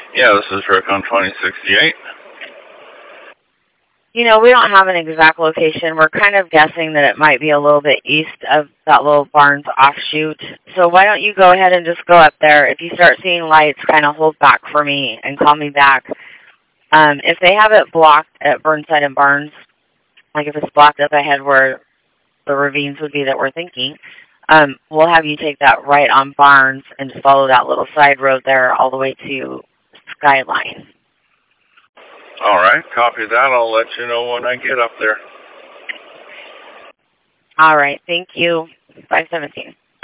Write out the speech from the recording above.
Yeah, this is Rick on 2068. You know, we don't have an exact location. We're kind of guessing that it might be a little bit east of that little Barnes offshoot. So why don't you go ahead and just go up there. If you start seeing lights, kind of hold back for me and call me back. If they have it blocked at Burnside and Barnes, like if it's blocked up ahead where the ravines would be that we're thinking, we'll have you take that right on Barnes and just follow that little side road there all the way to Skyline. All right, copy that. I'll let you know when I get up there. All right, thank you. 517.